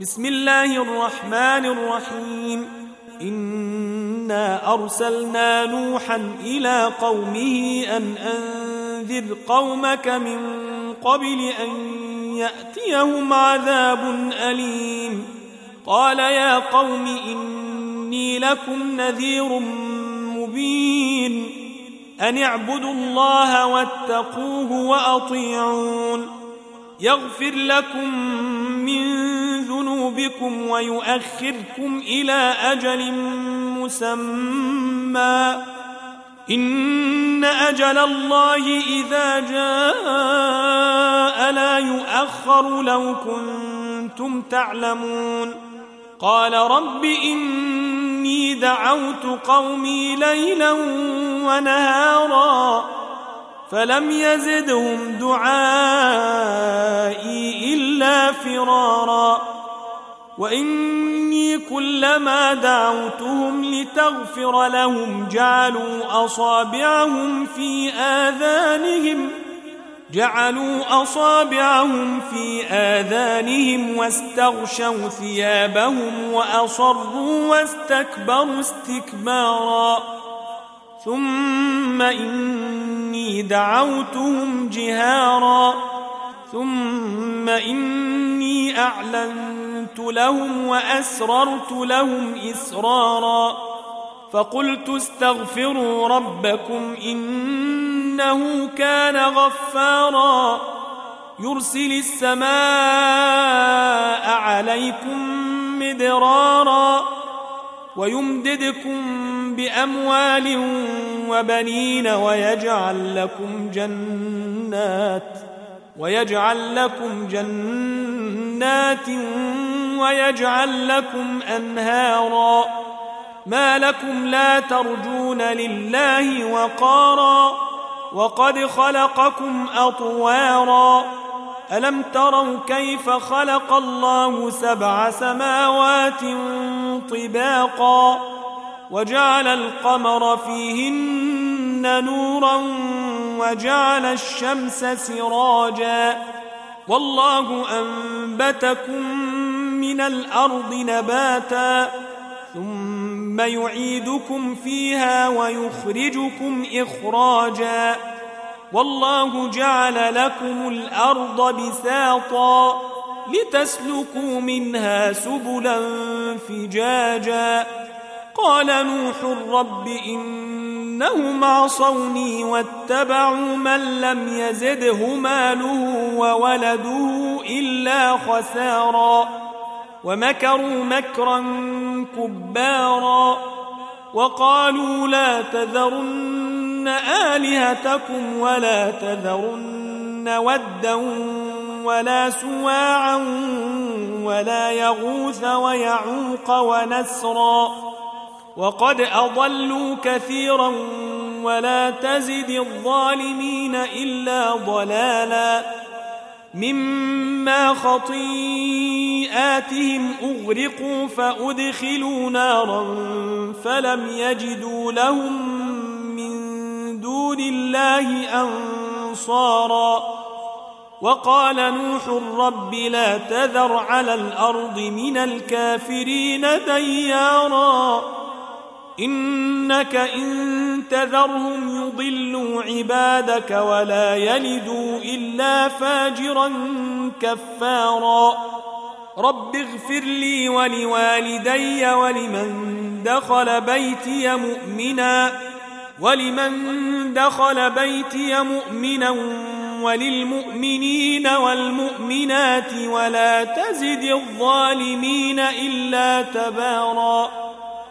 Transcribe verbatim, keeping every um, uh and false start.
بسم الله الرحمن الرحيم إنا أرسلنا نوحا إلى قومه أن أنذر قومك من قبل أن يأتيهم عذاب أليم قال يا قوم إني لكم نذير مبين أن اعبدوا الله واتقوه وأطيعون يغفر لكم من ذنوبكم ويؤخركم إلى أجل مسمى إن أجل الله إذا جاء لا يؤخر لو كنتم تعلمون قال رب إني دعوت قومي ليلا ونهارا فلم يزدهم دعائي إلا فرارا وإني كلما دعوتهم لتغفر لهم جعلوا أصابعهم في آذانهم جعلوا أصابعهم في آذانهم واستغشوا ثيابهم وأصروا واستكبروا استكبارا ثم إني دعوتهم جهارا ثم إني أعلنت لهم وأسررت لهم إسرارا فقلت استغفروا ربكم إنه كان غفارا يرسل السماء عليكم مدرارا ويمددكم بأموال وبنين ويجعل لكم جنات ويجعل لكم جنات ويجعل لكم أنهارا ما لكم لا ترجون لله وقارا وقد خلقكم أطوارا ألم تروا كيف خلق الله سبع سماوات طباقا وجعل القمر فيهن نورا وجعل الشمس سراجا والله أنبتكم من الأرض نباتا ثم يعيدكم فيها ويخرجكم إخراجا والله جعل لكم الأرض بساطا لتسلكوا منها سبلا فجاجا قال نوح رب إنهم عصوني واتبعوا من لم يزده ماله وولده إلا خسارا ومكروا مكرا كبارا وقالوا لا تذرن آلهتكم ولا تذرن ودا ولا سواعا ولا يغوث ويعوق ونسرا وقد أضلوا كثيرا ولا تزد الظالمين إلا ضلالا مما خطيئاتهم أغرقوا فأدخلوا نارا فلم يجدوا لهم من دون الله أنصارا وقال نوح رب لا تذر على الأرض من الكافرين ديارا إنك إن تذرهم يضلوا عبادك ولا يلدوا إلا فاجرا كفارا رب اغفر لي ولوالدي ولمن دخل بيتي مؤمنا ولمن دخل بيتي مؤمنا وللمؤمنين والمؤمنات ولا تزد الظالمين إلا تبارا